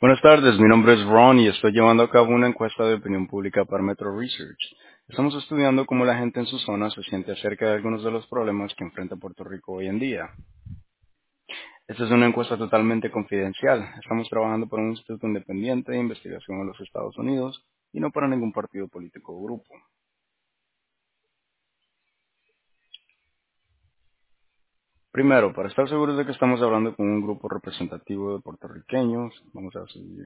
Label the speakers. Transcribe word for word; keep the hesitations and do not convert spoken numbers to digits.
Speaker 1: Buenas tardes, mi nombre es Ron y estoy llevando a cabo una encuesta de opinión pública para Metro Research. Estamos estudiando cómo la gente en su zona se siente acerca de algunos de los problemas que enfrenta Puerto Rico hoy en día. Esta es una encuesta totalmente confidencial. Estamos trabajando para un instituto independiente de investigación en los Estados Unidos y no para ningún partido político o grupo. Primero, para estar seguros de que estamos hablando con un grupo representativo de puertorriqueños, vamos a seguir